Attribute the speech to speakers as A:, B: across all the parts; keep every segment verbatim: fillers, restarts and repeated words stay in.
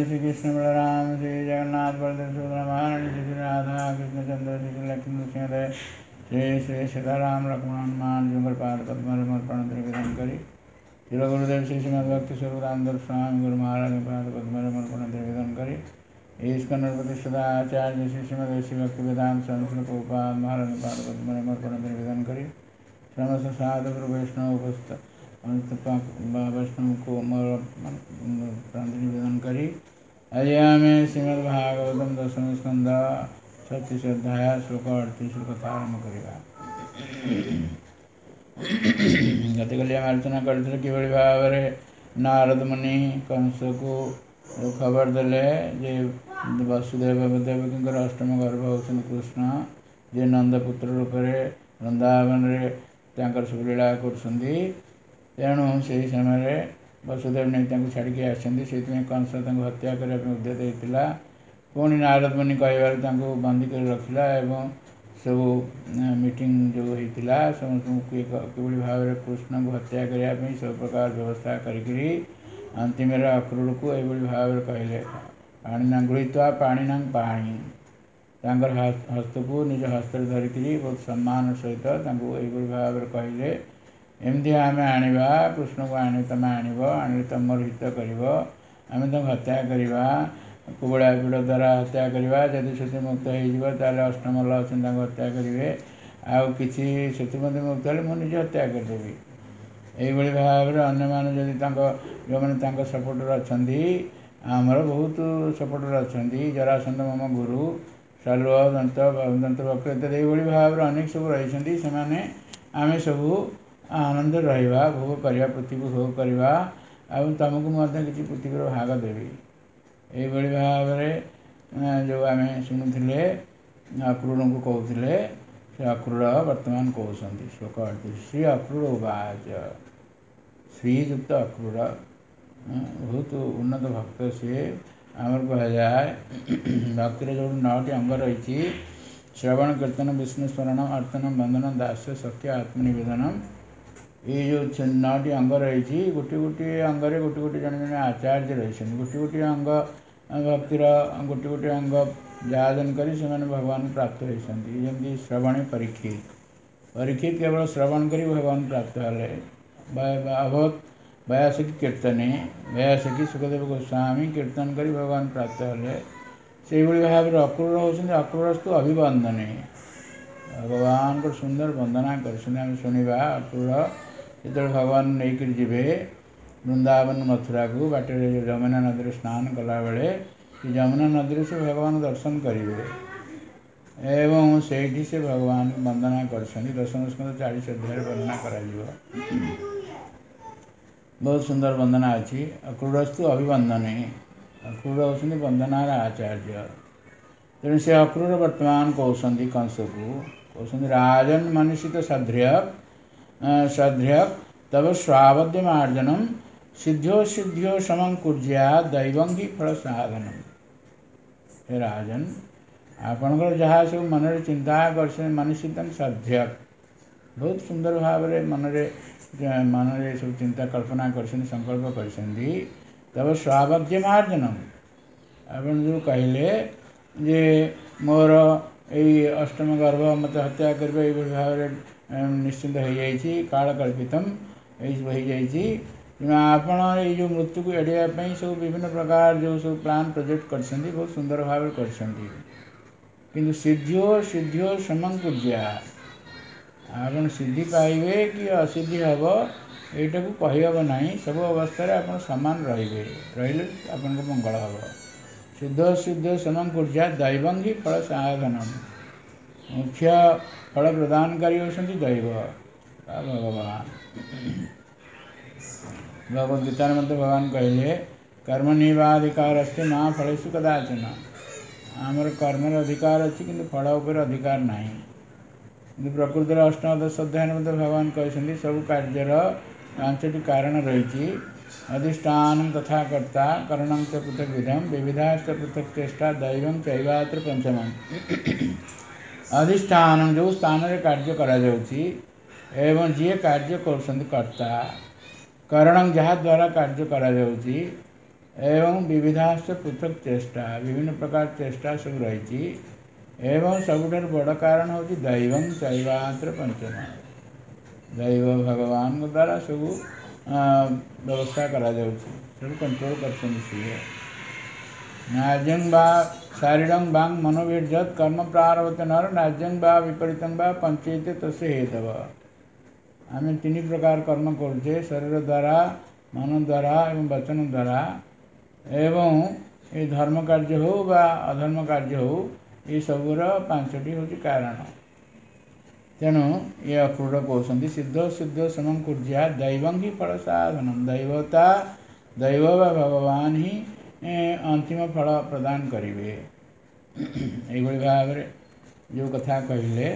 A: श्री कृष्ण बलराम श्री जगन्नाथ बलदेव सुभद्रा महारानी श्री राधा कृष्ण चंद्र श्री लक्ष्मी नृसिंहदेव श्री श्री सीताराम लक्ष्मण हनुमान जुगर पाद पद्म प्रणत निवेदन करी श्री गुरुदेव श्री श्रीमद भक्ति स्वरूपानंद स्वामी गुरु महाराज पाद पद्म प्रणत निवेदन करी ईश्वर प्रतिष्ठा आचार्य श्री श्रीमद श्री भक्ति वेदांत स्वामी प्रभुपाद महाराज पाद पद्म प्रणत निवेदन करी समस्त साधु वैष्णव उपस्थित वैष्णव को प्रणत निवेदन करी आज आम श्रीमद्भागवतम दशम स्कंद छत्तीस अध्याय श्लोक अड़तीस कथा आरम्भ करवा। गतकाली आम आलोचना करते किभଳି भाव नारद मुनि कंस को खबर देले जे वसुदेव देवकीଙ୍କର अष्टम गर्भ होउछन कृष्ण जे नंदपुत्र रूप में वृंदावन रे तांकर सुलीला करछंदी तेणु से समय वसुदेव नहीं छाड़िकी आसछंदी से कंस हत्या करने उद्यत होता पुणी नारद मुनि कहबार बंदी कर रखिला एवं सब मीटिंग जो होता समस्त किभଳି भाव कृष्ण को हत्या करने सब प्रकार व्यवस्था करी अंतिम अक्रूर को यही भाव कहले पाणीना गृहीत्वा पाणीना पाणी तांकर हस्त को निज हस्त धरिक बहुत सम्मान सहित यही भाव कहले एमती आम आनिबा कृष्ण को आने तुम आनब आने तुम हित कर आम तुम हत्या करवा कुबड़ा पीड़ द्वारा हत्या करवा जदि से मुक्त हो अष्टमल अच्छे हत्या करेंगे आउ कि मुक्त हेल्ले मुझे हत्या करदेवी यही भाव में अन्य मैंने जो मैंने सपोर्टर अच्छा आमर बहुत सपोर्टर अच्छा जरासंध मम गुरु सालु दंत दंत वक्र इत्यादि यही भाव में अनेक सब रही से आम सब आनंद रहा भोग करवा पृथ्वी को भोग करवा और तुमको किसी पृथ्वी भाग देवी यही भाव में जो आम शुणुले अक्रूर को कहते से अक्रूर वर्तमान कहते श्लोक अड़तीस श्री अक्रूर उवाच श्रीयुक्त अक्रूर बहुत उन्नत भक्त से आमर कह जाए भक्तिर जो नौटी अंग रही श्रवण कीर्तन विष्णु स्मरण अर्चन बंदन दास्य सत्य आत्मनिवेदनम ये जो नौटी अंग रही गोटे गोटे अंगरे गोटे गोटे जन जन आचार्य रही गोटे गोटे अंग भक्तिर गोटे गोटे अंग जाजन कर भगवान प्राप्त होती जमी श्रवण परीक्षित परीक्षित केवल श्रवण कर भगवान प्राप्त हेले अभवत बयासकी कीर्तने बयासकी सुखदेव गोस्वामी कीर्तन कर भगवान प्राप्त हेले से भाव में अक्रूर होती अक्रूरस्तु अभिवंदने भगवान को सुंदर वंदना कर शुणा अक्रूर जो भगवान नहीं जीवे वृंदावन मथुरा को बाटे जमुना नदी स्नान कला बेले जमुना नदी से भगवान दर्शन करेंगे एवं से से भगवान वंदना कर दशम स्कंद चालीस अध्याय वर्णना कर बहुत सुंदर वंदना अच्छी अक्रूरस्तु अभिवंदने अक्रूर होती वंदनार आचार्य तेणु से अक्रूर वर्तमान कहते कंस को कहते राजन मनुष्य सध्र्यक सध्र्यक तब स्वावध्यमार्जनम सिद्ध्यो सिद्ध्यो समं कुर्या दैवंगी फल साधनम हे राजन आपणकर जहाँ सब मन चिंता कर मनुष्य सध्र्यक बहुत सुंदर भाव में मन मन सब चिंता कल्पना कर संकल्प कर तब स्वावध्यमार्जनम आपन जो कहले जे मोर यही अष्टम गर्भ मत हत्या कर भाव निश्चिंत हो जाइए काल कल्पितम यही आपण ये जो मृत्यु को एड़ाई सब विभिन्न प्रकार जो सब प्लान प्रोजेक्ट कर बहुत सुंदर भाव कर सिद्धियो सिद्धियो समं कुर्या आपण सिद्धि पाइबे कि असिद्धि हम यहीटा को कहीहब ना सब अवस्था आप सामान रे रही आपन को मंगल हम सिद्ध सिद्ध समं कुर्या दैवंगी फल साधनम मुख्य फल प्रदानकारी होती दैव भगवान भगवद गीता मध्य भगवान कहले कर्मनिवाधिकार अस्ते माँ फलेषु कदाचन आमर कर्मर अधिकार अच्छी कि फल उपर अधिकार ना कि प्रकृतिर अष्टादश अध्याय मध्य भगवान कहते सब कार्यर पांचटी कारण रही अधिष्ठान तथा कर्ता करणं च पृथक विधम विविधाश्च पृथक चेष्टा दैवं चैवात्र पंचमम अधिष्ठान जो स्थान रे कार्य करा जाउछि एवं जी कार्य कर कर्ता करण जहाँ द्वारा कार्य करा जाउछि एवं विविधाश्च पृथक चेष्टा विभिन्न प्रकार चेष्टा सब रही एवं सबुठार बड़ कारण हूँ दैवं चैवात्र पंचम दैव भगवान द्वारा सब व्यवस्था करा सब कंट्रोल कर नाज्यं वा शारीरं वांग मनोवीर्यत कर्म प्रारभते नर नाज्यं वा विपरीतं वा पंचेते तस्य हेतव आम तीन प्रकार कर्म करुचे शरीर द्वारा मन द्वारा एवं वचन द्वारा एवं ये धर्म कार्य हो बा अधर्म कार्य हो ये सबूर पांचटी हूँ कारण तेणु ये अक्रूर कहते सिद्ध सिद्ध समं कुर्या दैवं ही फल साधन दैवता दैव व भगवान ही अंतिम फल प्रदान करेंगे ये भाव जो कथा कहले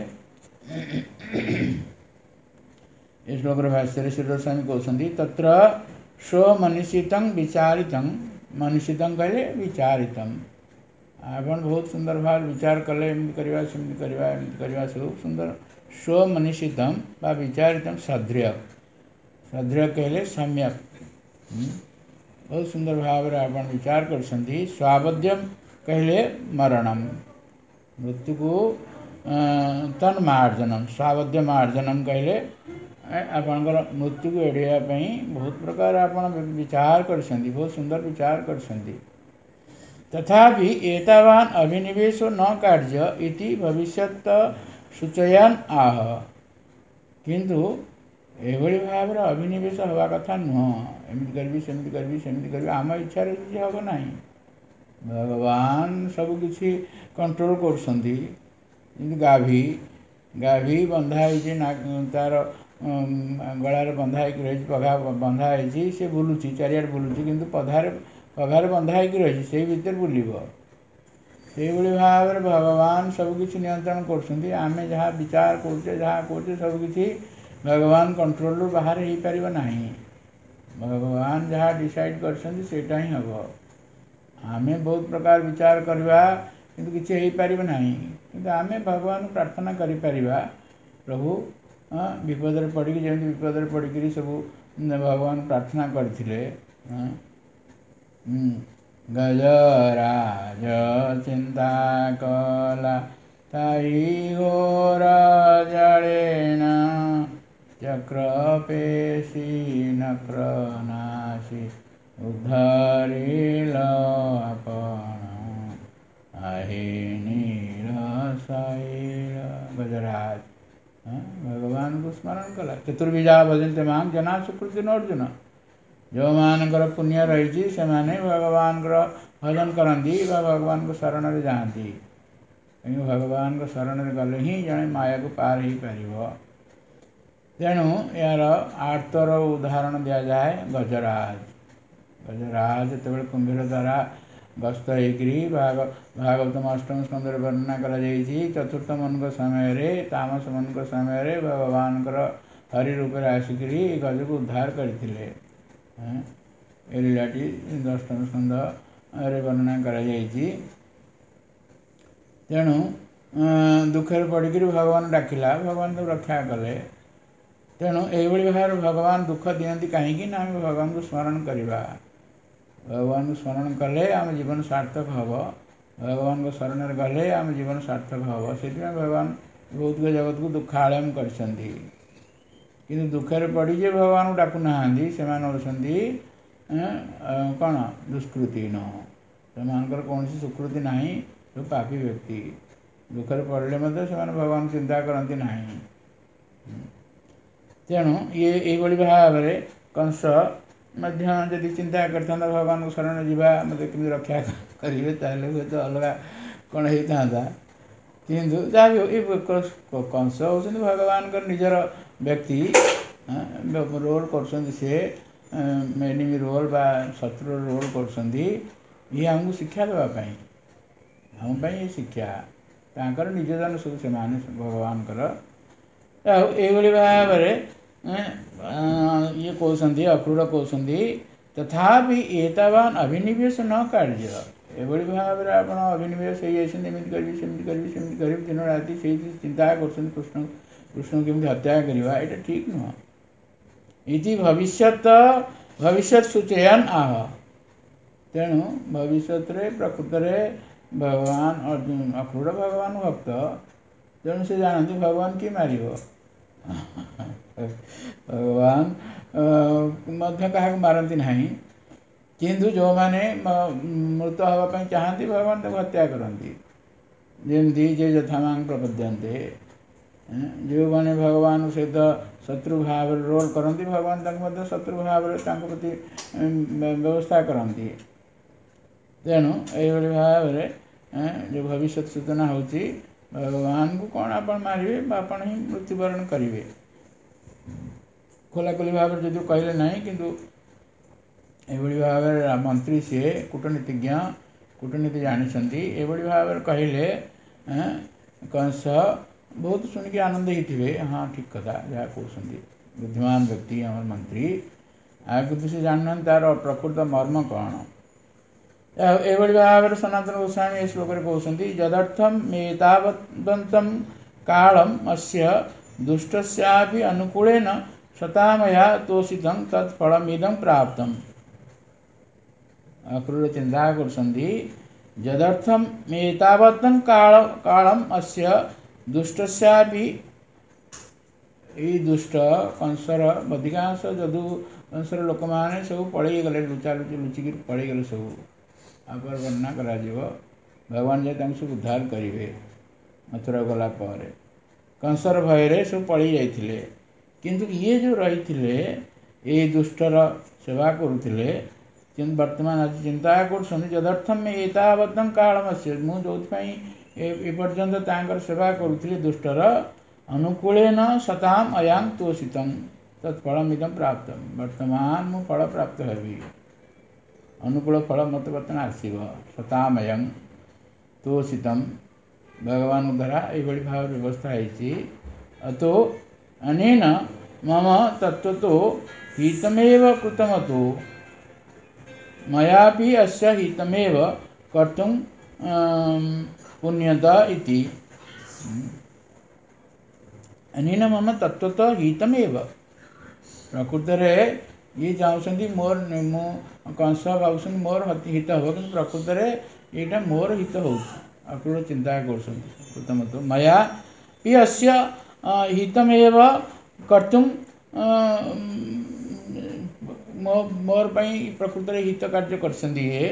A: इस श्लोक भाष्य सिद्ध स्वामी कहते तत्र स्वमनिषितं विचारितं मनिषितं कहले विचारितं आपण बहुत सुंदर भाव विचार कले एमती करवा सेमती करवा एमती करवा सब सुंदर स्वमनिषितं बा विचारितं सदृय सदृय कहले सम्यक बहुत सुंदर भाव आपण विचार करछंती स्वावध्यम कहले मरणम मृत्यु को तन्मार्जनम स्वावध्य मार्जनम कहले आपणकर मृत्यु को एड़िया बहुत प्रकार आपण विचार करछंती बहुत सुंदर विचार करछंती तथापि एतावान अभिनिवेशो न कार्य इति भविष्यत सूचयन आह किंतु एभली भाव अभिनिवेश हवा कथा नुह एमती करबी सेमती करबी सेमती करबी आम इच्छा किसी हम ना भगवान सबकि कंट्रोल करछंती गाभी गाभी बंधाई तार गलार बंधाई रही पघा बंधाई से बुलूची चारियार बुलूची किंतु पधार पघार बंधाई रही से भीतर बुलव से भाव भगवान सबकि नियंत्रण करछंती आमे जहाँ विचार करुचे जहाँ करुचे सबकि भगवान कंट्रोल रु बाहर हो पार नहीं भगवान जहाँ डिसाइड करछंती सेटा ही हम आमे बहुत प्रकार विचार करवा किंतु किसी हो पार नहीं किंतु आमे भगवान प्रार्थना करि परिबा प्रभु विपद पड़ी जमी विपद पड़ी सब भगवान प्रार्थना करथिले गजराज चिंता कला ताई घोर जड़ेन चक्रपेशी नक्रनाशी उद्धरिल आपण आहे नील शैल गजराज भगवान को स्मरण कला चतुर्विजा भजनते मां जना सुकृति अर्जुन जो मानकर पुण्य रही से भगवान भजन करती भगवान को शरण में जाती कहीं भगवान को शरण में गले ही जड़े माया को पार हो पार तेणु यार आर्तर उदाहरण दि जाए गजराज गजराज जो कुंभीर द्वारा गस्त भाग भागवतम अष्टम स्कंदर वर्णना कर चतुर्थ मन समय तामस मन समय भगवान हरि रूप आसिक गज को उद्धार करते लीलाटी अष्टम स्कंद वर्णना कर तेणु दुखे पड़क भगवान डाकिला भगवान तो रक्षा कले तेणु यही भाव भगवान दुख दियंती कहीं ना आम भगवान को स्मरण करवा भगवान को स्मरण कले आम जीवन सार्थक हम भगवान को शरण गले आम जीवन सार्थक हम से भगवान बहुत जगत को दुखालयम करछंती किंतु दुखे पड़ी भगवान को डाकुना से कौन दुष्कृति न से कौन सुकृति ना जो पापी व्यक्ति दुखे पड़े भगवान चिंता करती ना तेणु ये यही भाव में कंस जदि चिंता करता भगवान को शरण जीवा मत कमी रक्षा करेंगे ताले हुए तो अलग कौन होता किंतु जहाँ कंस हो भगवान का निजर व्यक्ति रोल कर एनिमी रोल बा शत्रु रोल कर आमको शिक्षा देवाई आम ये शिक्षा तांकर निज जन सब से भगवान ये भाव ये कहते अक्रूर कहते तथापि एतावान अभिनिवेश न कार्य एभली भाव में आप अभिनिवेश होमती करी सेमती करी सेमती करी दिन राति से चिंता कर कृष्ण कृष्ण केमती हत्या करवा यहाँ ठीक नुह इति भविष्यत भविष्यत सूचयन आह ତେଣୁ ଭବିଷ୍ୟତରେ ପ୍ରକୃତରେ ଭଗବାନ ଅର୍ଜୁନ ଅକ୍ରୁର ଭଗବାନ ଭକ୍ତ, ତେଣୁ ସେ ଜାଣନ୍ତି ଭଗବାନ କିଏ ମାରିବ। ଭଗବାନ ମଧ୍ୟ କାହାକୁ ମାରନ୍ତି ନାହିଁ, କିନ୍ତୁ ଯେଉଁମାନେ ମୃତ ହେବା ପାଇଁ ଚାହାନ୍ତି ଭଗବାନ ତାକୁ ହତ୍ୟା କରନ୍ତି। ଯେମିତି ଯେ ଯଥାମାଂ ପ୍ରପଦ୍ୟନ୍ତେ, ଯେଉଁମାନେ ଭଗବାନଙ୍କ ସହିତ ଶତ୍ରୁ ଭାବରେ ରୋଲ୍ କରନ୍ତି ଭଗବାନ ତାଙ୍କୁ ମଧ୍ୟ ଶତ୍ରୁ ଭାବରେ ତାଙ୍କ ପ୍ରତି ବ୍ୟବସ୍ଥା କରନ୍ତି। ତେଣୁ ଏଇଭଳି ଭାବରେ ଯେଉଁ ଭବିଷ୍ୟତ ସୂଚନା ହେଉଛି ଭଗବାନଙ୍କୁ କ'ଣ ଆପଣ ମାରିବେ ବା ଆପଣ ହିଁ ମୃତ୍ୟୁବରଣ କରିବେ। ଖୋଲାଖୋଲି ଭାବରେ ଯଦିও କହିଲେ ନାହିଁ, କିନ୍ତୁ ଏଭଳି ଭାବରେ ମନ୍ତ୍ରୀ ସିଏ କୂଟନୀତିଜ୍ଞ, କୂଟନୀତି ଜାଣିଛନ୍ତି, ଏଭଳି ଭାବରେ କହିଲେ କଂସ ବହୁତ ଶୁଣିକି ଆନନ୍ଦ ହେଇଥିବେ। ହଁ ଠିକ୍ କଥା ଯାହା କହୁଛନ୍ତି, ବୁଦ୍ଧିମାନ ବ୍ୟକ୍ତି ଆମର ମନ୍ତ୍ରୀ, ଆଉ କିନ୍ତୁ ସେ ଜାଣିନାହାନ୍ତି ତା'ର ପ୍ରକୃତ ମର୍ମ କ'ଣ। ଏଭଳି ଭାବରେ ସନାତନ ଗୋସ୍ୱାମୀ ଏ ଶ୍ଲୋକରେ କହୁଛନ୍ତି, ଯଦರ್ಥମ୍ ଏତାବଦନ୍तं କାଳମ୍ ଅସ୍ୟ ଦୁଷ୍ଟସ୍ୟାପି ଅନୁକୂଳେନ ସତା ମୟା ତୋଷିତଂ ତତ୍ ଫଳମିଦଂ ପ୍ରାପ୍ତମ୍। ଅକ୍ରୁର ଚିନ୍ତା କରୁଛନ୍ତି, ଯଦರ್ಥମ୍ ଏତାବଦଂ କାଳମ୍ ଅସ୍ୟ ଦୁଷ୍ଟସ୍ୟାପି, ଏଇ ଦୁଷ୍ଟ କଂସର ଅଧିକାଂଶ ଯଦୁ କଂସର ଲୋକମାନେ ସବୁ ପଳେଇଗଲେ, ଲୁଚା ଲୁଚି ଲୁଚିକିରି ପଳେଇଗଲେ ସବୁ। ଆପରେ ବର୍ଣ୍ଣନା କରାଯିବ ଭଗବାନ ଯେ ତାଙ୍କୁ ସବୁ ଉଦ୍ଧାର କରିବେ ମଥୁରା ଗଲା ପରେ। କଂସର ଭୟରେ ସବୁ ପଳେଇ ଯାଇଥିଲେ, କିନ୍ତୁ ଇଏ ଯେଉଁ ରହିଥିଲେ ଏଇ ଦୁଷ୍ଟର ସେବା କରୁଥିଲେ, କିନ୍ତୁ ବର୍ତ୍ତମାନ ଆଜି ଚିନ୍ତା କରୁଛନ୍ତି ଯଦರ್ಥମ୍ ଏତାବଦଂ କାଳମ୍ ଅସ୍ୟ, ମୁଁ ଯେଉଁଥିପାଇଁ ଏପର୍ଯ୍ୟନ୍ତ ତାଙ୍କର ସେବା କରୁଥିଲି ଦୁଷ୍ଟର, ଅନୁକୂଳେନ ସତାମ୍ ଅୟାଂ ତୋଷିତଂ ତତ୍ ଫଳମିଦଂ ପ୍ରାପ୍ତମ୍, ବର୍ତ୍ତମାନ ମୁଁ ଫଳ ପ୍ରାପ୍ତ ହେବି, ଅନୁକୂଳ ଫଳ ମୋତେ ବର୍ତ୍ତମାନ ଆସିବ। ସତାମୟଂ ତୋଷିତମ୍, ଭଗବାନଙ୍କ ଦ୍ୱାରା ଏଇଭଳି ଭାବରେ ବ୍ୟବସ୍ଥା ହେଇଛି। ଅତୋ ଅନେନ ମମ ତତ୍ତ୍ୱतो ହିତମେବ କୃତମतो ମୟାପି ଅସ୍ୟ ହିତମେବ କର୍ତ୍ତୁଂ ପୁଣ୍ୟତ ଇତି। ଅନେନ ମମ ତତ୍ତ୍ୱତଃ ହିତମେବ, ପ୍ରକୃତରେ ଇଏ ଚାହୁଁଛନ୍ତି ମୋର, ମୁଁ କଂସ ଭାବୁଛନ୍ତି ମୋର ହିତ ହେବ, କିନ୍ତୁ ପ୍ରକୃତରେ ଏଇଟା ମୋର ହିତ ହେଉଛି। ଅକ୍ରୁର ଚିନ୍ତା କରୁଛନ୍ତି କୃତମତ ମୟା ପି ଅସ୍ୟ ହିତମେବ କର୍ତ୍ତୁଂ, ମୋର ପାଇଁ ପ୍ରକୃତରେ ହିତ କାର୍ଯ୍ୟ କରିଛନ୍ତି ଇଏ।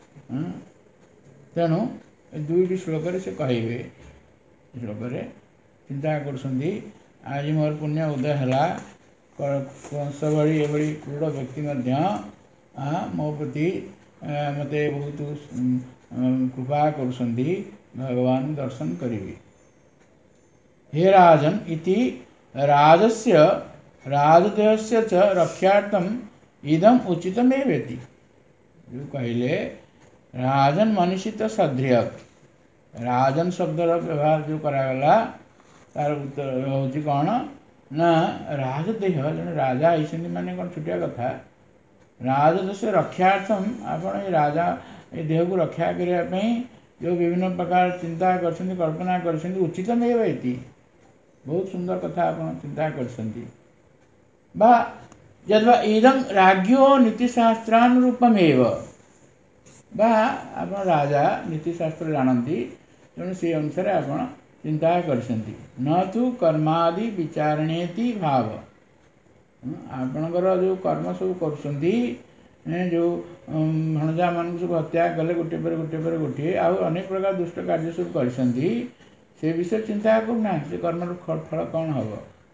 A: ତେଣୁ ଦୁଇଟି ଶ୍ଲୋକରେ ସେ କହିବେ, ଶ୍ଲୋକରେ ଚିନ୍ତା କରୁଛନ୍ତି ଆଜି ମୋର ପୁଣ୍ୟ ଉଦୟ ହେଲା, କଂସ ଭଳି ଏଭଳି କ୍ରୂର ବ୍ୟକ୍ତି ମଧ୍ୟ ମୋ ପ୍ରତି ମୋତେ ବହୁତ କୃପା କରୁଛନ୍ତି, ଭଗବାନ ଦର୍ଶନ କରିବି। ହେ ରାଜନ୍ ଇତି ରାଜସ୍ୟ ରାଜଦେହସ୍ୟ ଚ ରକ୍ଷାର୍ଥମ୍ ଇଦମ୍ ଉଚିତମେବେତି। ଯେଉଁ କହିଲେ ରାଜନ୍ ମନୀଷିତ ସଧ୍ରିୟକ୍, ରାଜନ୍ ଶବ୍ଦର ବ୍ୟବହାର ଯେଉଁ କରାଗଲା ତାର ଉତ୍ତର ହେଉଛି କ'ଣ ନା ରାଜଦେହ, ଜଣେ ରାଜା ହେଇଛନ୍ତି ମାନେ କ'ଣ ଛୋଟିଆ କଥା। ରାଜଦେଶ ରକ୍ଷାର୍ଥମ୍, ଆପଣ ଏ ରାଜା ଏ ଦେହକୁ ରକ୍ଷା କରିବା ପାଇଁ ଯେଉଁ ବିଭିନ୍ନ ପ୍ରକାର ଚିନ୍ତା କରିଛନ୍ତି, କଳ୍ପନା କରିଛନ୍ତି, ଉଚିତମେବ ଇତି, ବହୁତ ସୁନ୍ଦର କଥା ଆପଣ ଚିନ୍ତା କରିଛନ୍ତି। ବା ଯଦ୍ବା ଇଦଂ ରାଜ୍ञୋ ନୀତିଶାସ୍ତ୍ରାନୁରୂପମେବ, ବା ଆପଣ ରାଜା ନୀତିଶାସ୍ତ୍ର ଜାଣନ୍ତି, ତେଣୁ ସେ ଅନୁସାରେ ଆପଣ ଚିନ୍ତା କରିଛନ୍ତି। ନ ତୁ କର୍ମାଦି ବିଚାରଣେତି ଭାବ, ଆପଣଙ୍କର ଯେଉଁ କର୍ମ ସବୁ କରୁଛନ୍ତି, ଯେଉଁ ଭଣଜାମାନଙ୍କୁ ସବୁ ହତ୍ୟା କଲେ ଗୋଟିଏ ପରେ ଗୋଟିଏ ପରେ ଗୋଟିଏ, ଆଉ ଅନେକ ପ୍ରକାର ଦୁଷ୍ଟ କାର୍ଯ୍ୟ ସବୁ କରିଛନ୍ତି, ସେ ବିଷୟରେ ଚିନ୍ତା କରୁନାହାନ୍ତି ସେ କର୍ମର ଫଳ କ'ଣ ହେବ।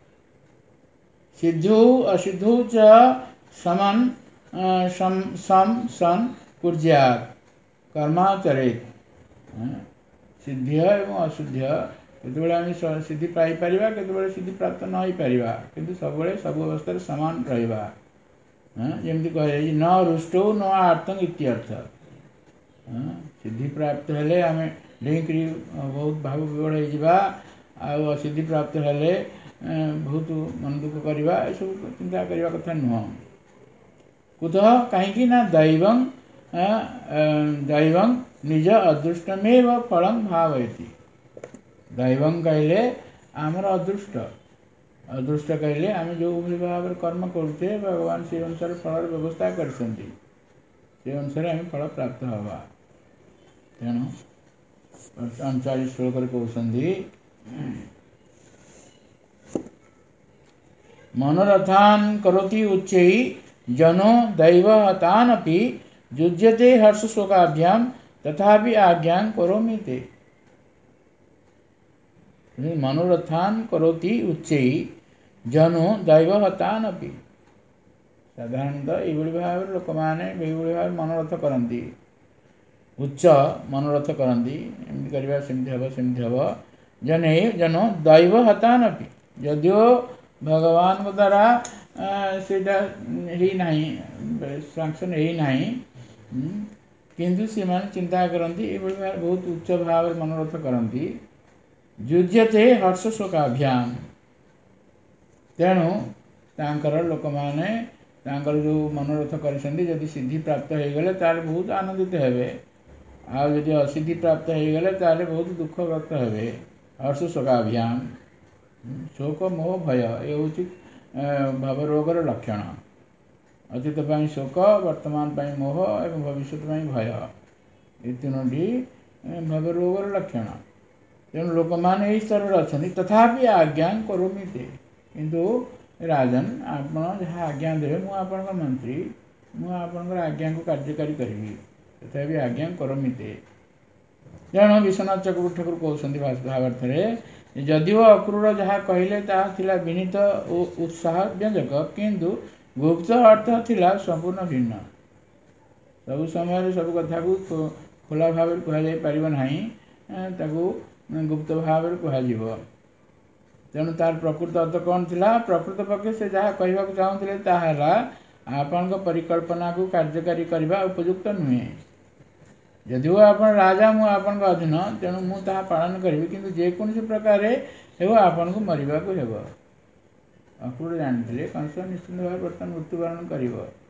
A: ସିଦ୍ଧୁ ଅସିଦ୍ଧୁ ଚ ସମନ୍ ସମ୍ ସନ୍ କୁର୍ଜ୍ୟାତ୍ କର୍ମାଚରେତ୍, ସିଦ୍ଧ୍ୟ ଏବଂ ଅସିଦ୍ଧ୍ୟ, କେତେବେଳେ ଆମେ ସିଦ୍ଧି ପାଇପାରିବା, କେତେବେଳେ ସିଦ୍ଧି ପ୍ରାପ୍ତ ନ ହେଇପାରିବା, କିନ୍ତୁ ସବୁବେଳେ ସବୁ ଅବସ୍ଥାରେ ସମାନ ରହିବା। ଯେମିତି କୁହାଯାଇଛି ନ ରୁଷ୍ଟୌ ନ ଆର୍ତ୍ତଂ ଇତ୍ୟର୍ଥ। ସିଦ୍ଧି ପ୍ରାପ୍ତ ହେଲେ ଆମେ ଡେଇଁକିରି ବହୁତ ଭାବ ବିହ୍ୱଳ ହେଇଯିବା, ଆଉ ଅସିଦ୍ଧି ପ୍ରାପ୍ତ ହେଲେ ବହୁତ ମନ ଦୁଃଖ କରିବା, ଏସବୁ ଚିନ୍ତା କରିବା କଥା ନୁହଁ। କୁତଃ, କାହିଁକି ନା ଦୈବଂ ଦୈବଂ ନିଜ ଅଦୃଷ୍ଟମେବ ଫଳଂ ଭାବୟତି। ଦୈବଂ କହିଲେ ଆମର ଅଦୃଷ୍ଟ, ଅଦୃଷ୍ଟ କହିଲେ ଆମେ ଯେଉଁଭଳି ଭାବରେ କର୍ମ କରୁଛେ ଭଗବାନ ସେ ଅନୁସାରେ ଫଳର ବ୍ୟବସ୍ଥା କରିଛନ୍ତି। से अनुसार आम फल प्राप्त हवा। तेणु अणचाश श्लोक कहते मनोरथान करोति उच्चै जनो दैवहतानपि युज्यते हर्ष शोकाभ्याम तथापि आज्ञां करोमि ते। मनोरथान करोति उच्चै जनो दैवहतानपि। साधारणतः ये भाव लोक मैंने भाव मनोरथ करती, उच्च मनोरथ करती, एमती करवा सेमती हम सेमती हम। जने जनो दैवहतानपि, यदिओ भगवान द्वारा सेटा ही नहीं सांक्शन ही नहीं, किंतु से चिंता करती बहुत उच्च भाव मनोरथ करती। युज्यते हर्ष शोकाभ्याम, तेणु तांकर लोक मैंने तांकर जो मनोरथ कर सिद्धि प्राप्त हो गले तार बहुत आनंदित हेबे, आदि असिद्धि प्राप्त हो गले तार बहुत दुखग्रस्त हेबे। हर्ष शोकाभ्याम, शोक मोह भय ये हूँ भवरोगर लक्षण। अतीत पाई शोक, वर्तमान पाई मोह एवं भविष्य पाई भय, ये तीनोटी भवरोगर लक्षण। तेणु लोक मैंने यही स्तर अच्छा तथापि आज्ञा करोमि ते, किंतु राजन आप जहाँ आज्ञा देवे मु आपन मंत्री, मु आपन आज्ञा को कार्यकारी करी, तथापि आज्ञा करोमि ते। तेणु विश्वनाथ चक्रवर्ती ठाकुर कहते भावार्थ जदिव अक्रूर जहाँ कहले ताहा विनीत उत्साह व्यंजक, किंतु गुप्त अर्थ थिला संपूर्ण भिन्न। सब समय सब कथा को खोला भाव कह पार ना, गुप्त भाव कह। तेणु तार प्रकृत अर्थ कौन थिला? प्रकृत पक्षे से जहाँ कहवाक चाहूले ताहा आपण परिकल्पना को कार्यकारी करने उपयुक्त नुहे। यदि आप राजा मु आपन अधीन, तेणु मु ताहा पालन करी, किंतु जेकोसी प्रकार आपन को मरवा को हेब। अक्रूर जानते कंस निश्चिंत भाव बर्तमान मृत्युवरण कर।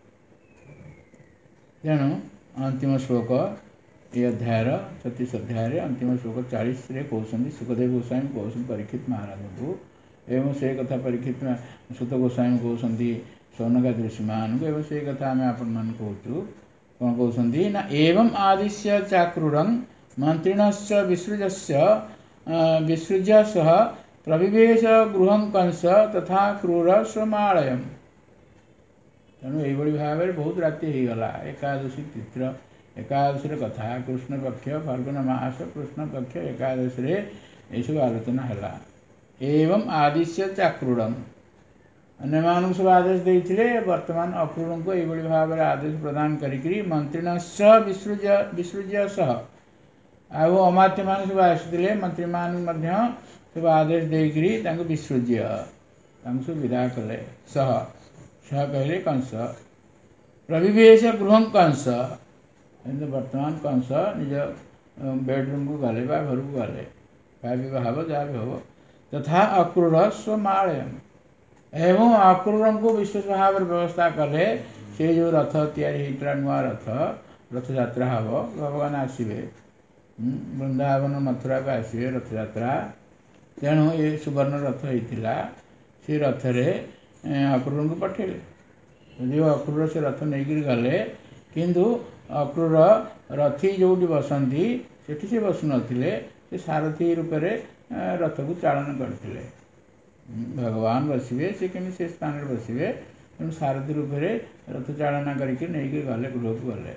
A: तेणु अंतिम श्लोक ये अध्याय छत्तीस अध्याय अंतिम श्लोक चालीस कहते सुखदेव गोस्वामी कहते परीक्षित महाराज को, एवं से कथा परीक्षित सुत गोस्वामी कहते सौनकादि ऋषि मान को, एवं से कथा आम आपण मान कहूँ कौन कहते ना एवं आदिश्य चाक्रूरं मंत्रिणश्च विसृजस्य विसृज्य सह प्रविवेश गृहं कंस तथा क्रूर स्वमालयम। तेणु यही भाव में बहुत राति हो गला। एकादशी तिथि एकादशी कथा कृष्ण पक्ष फाल्गुन मास कृष्ण पक्ष एकादशी ये सब आलोचना है। एवं आदिश्य चाक्रूरं अन्य मानक सब आदेश देते, वर्तमान अक्रूर को यही भाव में आदेश प्रदान करी मंत्रिणश्च विसृज्य विसृज्य सह आउ अमात्य मान सब आसते मंत्री मान सब आदेश देकर विसृज्य सब विदा कले। सह सह कहले कंस, प्रविवेश गृह कंस, वर्तमान कंस निज बेडरूम को गले घर को गले खावा हम जहाँ भी हम। तथा अक्रूर स्वमालयम, एवं अक्रूर को विशेष भाव व्यवस्था कले। से जो रथ या नुआ रथ रथ यात्रा हम, भगवान आसवे वृंदावन मथुरा को आसवे रथ यात्रा। तेणु ये सुवर्ण रथ होता से रथ अक्रूर को पठेले। यदि अक्रूर से रथ नहीं गले, किंतु अक्रूर रथी जो बसती सेठी से बसु नथिले, से सारथी रूप में रथ को चालन करते। भगवान बसवे से कमी से स्थान में बसवे, तेणु सारथी रूप में रथ चालना करके नहीं गले गृह को गले।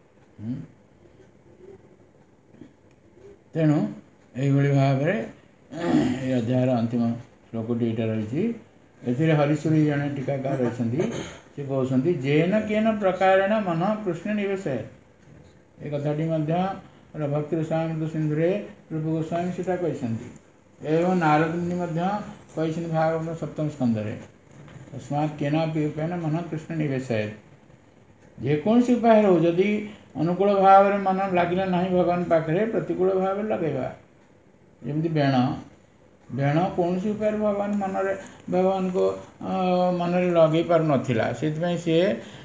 A: तेणु यही भाव में अध्याय अंतिम श्लोकटी यहाँ रही। ए हरिश्वरी जड़े टीकाकार रही, से कहते जेन केन प्रकारेण मन कृष्ण निवेश। एक कथाटी भक्ति रसामृत सिंधुरे रूप गोस्वामी सीटा कहते, एवं नारद मुनि कही भागवत सप्तम स्कंदे तस्मात् केनापि उपायन मन कृष्ण निवेश। जेकोसी उपाय हो, जदि अनुकूल भाव में मन लगे ना भगवान पाखे, प्रतिकूल भाव लगेगा। जमी बेण बेण कौन सी उपाय भगवान मन भगवान को मन लगे पार नाला, से सी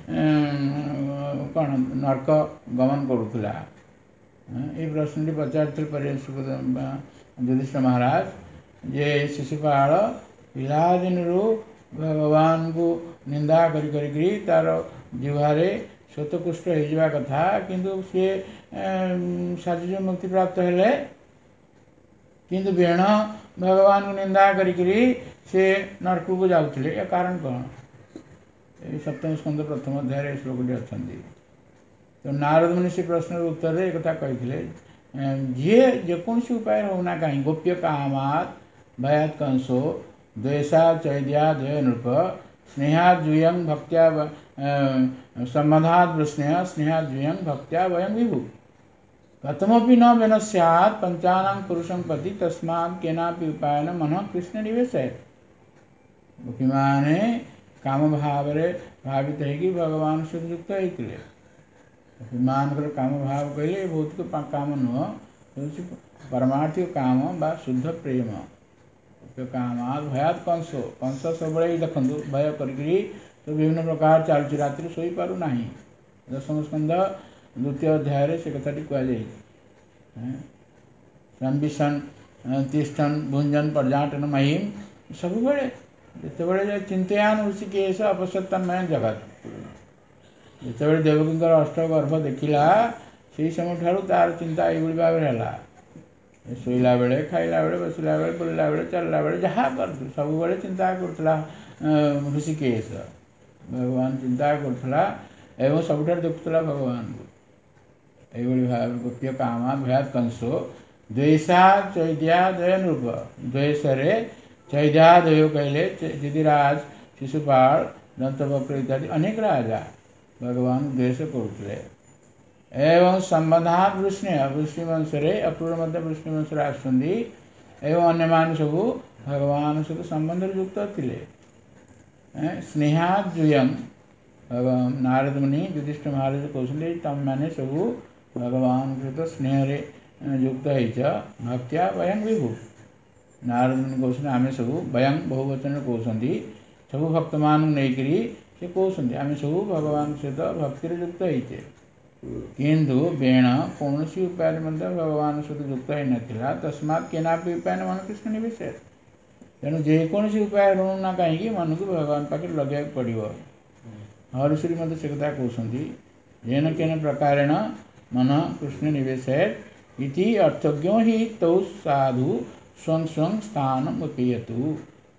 A: कौन नरक गमन करूला। ये प्रश्न पचार युधिष्ठिर महाराज जे शिशुपाल पिलादिन भगवान को निंदा करी करी तार जिह्वारे श्वेतकुष्ठ हो कथा किंतु सी साजुज मुक्ति प्राप्त हेले किंतु बेण भगवान को निंदा करी से नरक को जाऊले या कारण कौन ये सप्तम स्कंद प्रथम अध्याय श्लोक अच्छा तो नारद मुनि से प्रश्न उत्तर एक कथा कही जी जेकोसी उपाय होना कहीं गोप्य कामात भयात कंसो द्वेषा चैद्या द्वय नृप स्नेहाद जुयं भक्त्या सम्बन्धाद वृष्णय स्नेहाद जुयं भक्त्या वयं विभु कथमपि न वेन स्यात् पंचानां पुरुषं पति तस्मात् केनापि उपायन मनः कृष्ण निवेशय गोपीमाने काम भाव भावित है भगवान से युक्त होते मान काम भाव कहले भौतिक काम नुह परमार्थिक काम बा शुद्ध प्रेम तो काम भयात कंस कंस सब देखु भय करी तो विभिन्न प्रकार चलती राति शोई पार ना दशम स्कंद द्वितीय अध्याय से कथाटी कहुई संबिशन तिष्ठन भुंजन पर्यटन महिम सब जिते चिंतयान ऋषिकेश अपसत्तन्मय जगत जिते देवकीर अष्टगर्भ देखला से समय ठार तार चिंता ये भाव है शोला बेले खाइला बेले बसला बेले बुलला बेले चलला बेले जहाँ कर सब बड़े चिंता करुला ऋषिकेश भगवान चिंता करुला एवं सबुठ देखुला भगवान को ये भाव गोप्य काम भयात कंसो द्वेषा चैद्या दय नृप द्वेषरे चैद्या दय कहले जिदिराज शिशुपाल दंतवक्र इत्यादि अनेक राजा भगवान द्वेष करुले एवं संबंधात वृष्णि वृष्णि वंशरे अक्रूर मध्य वृष्णि वंश आसुंदी एवं अन्य मान सब भगवान सहित संबंध युक्त थिले स्नेहात जुयं भगवान नारद मुनि युधिष्ठ महाराज कहते तम मैंने सब भगवान सहित स्नेह युक्त भक्त्या वयं विभु नारद मुनि कहते आम सब वयं बहुवचन कहते सब भक्त मान नहीं से कहते आम सब भगवान सहित भक्तिर युक्त होते किंतु बेण कौन सी उपाय भगवान सहित युक्त हो नाला तस्मात् केनापि उपाय मन कृष्ण निवेश तेणु जेकोसी उपाय ना कहीं मन को भगवान पाखे लगे पड़ो हरिश्री मत से कथा कहते जेन केन प्रकारेण मन कृष्ण निवेश इति अर्थज्ञो ही तौ साधु स्वं स्वं स्थान उपयतु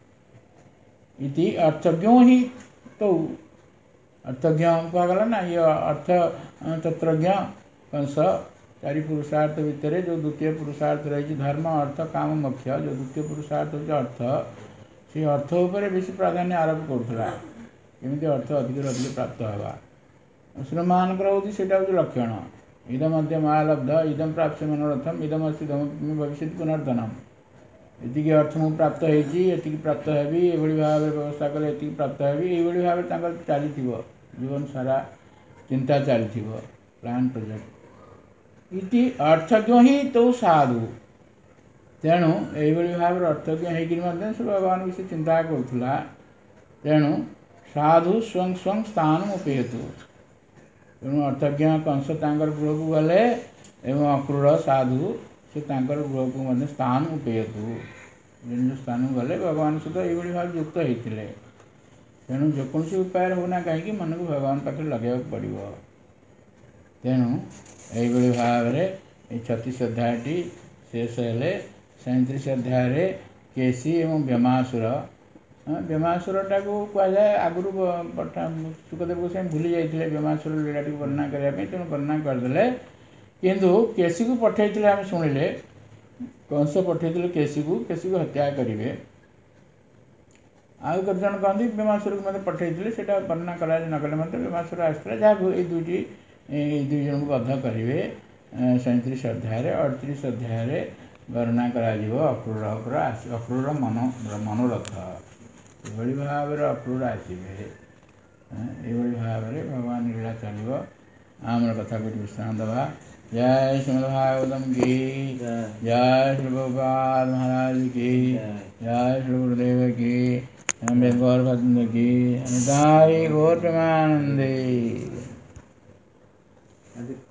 A: इति अर्थज्ञो ही तौ अर्थज्ञ कहगला ना ये अर्थ तत्वज्ञ कंस चारि पुरुषार्थ भितर जो द्वितीय पुरुषार्थ रही धर्म अर्थ काम मोक्ष जो द्वितीय पुरुषार्थ हो अर्थ से अर्थ उपर बेसी प्राधान्य आरोप करुला केमी अर्थ अधिक अधिक प्राप्त हवा असुर मानकर हूँ से लक्षण इदम अद्य महालब्ध इदम प्राप्त मनोरथम इदम अस्ति भविष्य पुनर्धनम ये अर्थ मुझे प्राप्त होती प्राप्त हेबी ये भाव व्यवस्था कले ये प्राप्त हेबी ये भाव चली जीवन सारा चिंता चली प्लान प्रोजेक्ट इति अर्थज्ञ ही तो साधु तेणु ये भाव अर्थज्ञ होकर से भगवान विषय चिंता करुला तेणु साधु स्वं स्वं स्थान उपेयतु तेणु अर्थज्ञ कंस तांकर गृह को गले एवं अक्रूर साधु से तांकर गृह को स्थान उपेयतु जिन स्थान गले भगवान सहित ये भाव युक्त होते तेणु जेकोसी उपाय होना कहीं मन को भगवान पाखे लगे पड़ो तेणु ये भाव में छत्तीस अध्यायटी शेष हेले सैंतीस अध्याय केसी एवं व्यमासुर व्यमासुरटा को कहुए आगुरी सुखदेव गोस्वामी भूली जाते व्यमासुर लीला टी वर्णना करने तेणु वर्णना करदे किंतु केसी को पठे आम शुणिले कंस पठे केसी को केसी को हत्या करेंगे आउ कत जन कहते व्यमासुर को मतलब पठे से वर्णना कला नकले मतलब व्यमासुर आसला जहाँ ये दुईटी दुई जन को बद्ध करेंगे सैंतीस अध्याय अड़तीस अध्याय वर्णना करा अक्रूर अक्रूर मन मनोरथ ये भाव अक्रूर आसवे ये भाव में भगवान लीला चलो आमर कथा को विश्राम दवा जय श्रीमद् भागवतम की जय श्री गोपाल महाराज की जय श्री गुरुदेव की हमें गौर भद्र की अनिताई गौर प्रेमानंदे।